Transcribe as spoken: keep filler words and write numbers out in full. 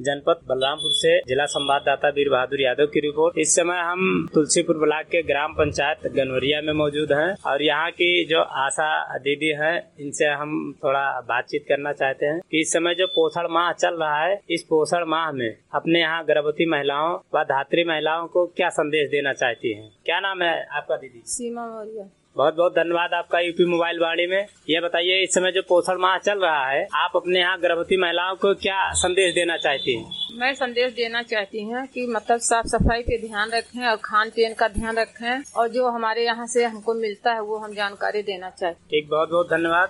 जनपद बलरामपुर से जिला संवाददाता वीर बहादुर यादव की रिपोर्ट। इस समय हम तुलसीपुर ब्लॉक के ग्राम पंचायत गनवरिया में मौजूद हैं और यहाँ की जो आशा दीदी हैं इनसे हम थोड़ा बातचीत करना चाहते हैं कि इस समय जो पोषण माह चल रहा है, इस पोषण माह में अपने यहाँ गर्भवती महिलाओं व धात्री महिलाओं को क्या संदेश देना चाहती हैं? क्या नाम है आपका दीदी? सीमा मौर्य। बहुत बहुत धन्यवाद आपका यूपी मोबाइल वाणी में। ये बताइए, इस समय जो पोषण माह चल रहा है, आप अपने यहाँ गर्भवती महिलाओं को क्या संदेश देना चाहती हैं? मैं संदेश देना चाहती हूँ कि मतलब साफ सफाई पे ध्यान रखें और खान पीन का ध्यान रखें और जो हमारे यहाँ से हमको मिलता है वो हम जानकारी देना चाहते हैं। ठीक, बहुत बहुत धन्यवाद।